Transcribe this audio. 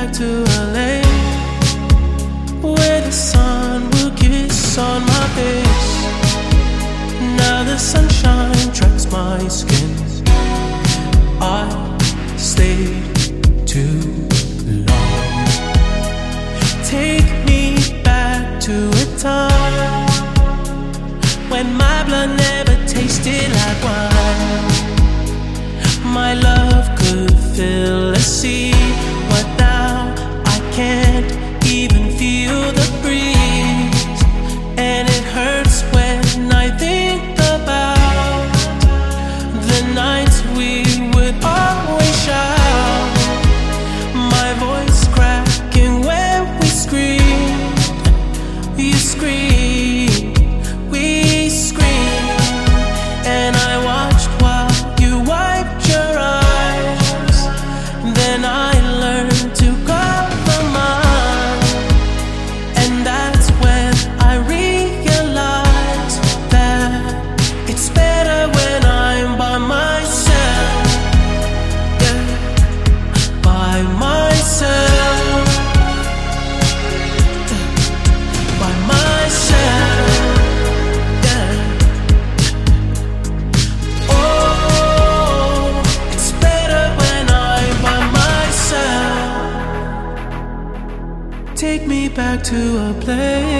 back to LA, where the sun will kiss on my face. Now the sunshine tracks my skin. I stayed too long. Take me back to a time when my blood never tasted like wine. My love could fill a sea, but now I can't even feel the breeze. And it hurts when I think about the nights we would always shout, my voice cracking when we scream. You scream, we scream, and I watched while you wiped your eyes. Then I learned to cover mine, and that's when I realized that it's better when I'm by myself, yeah, by myself, by myself, yeah. Oh, it's better when I'm by myself. Take me back to a place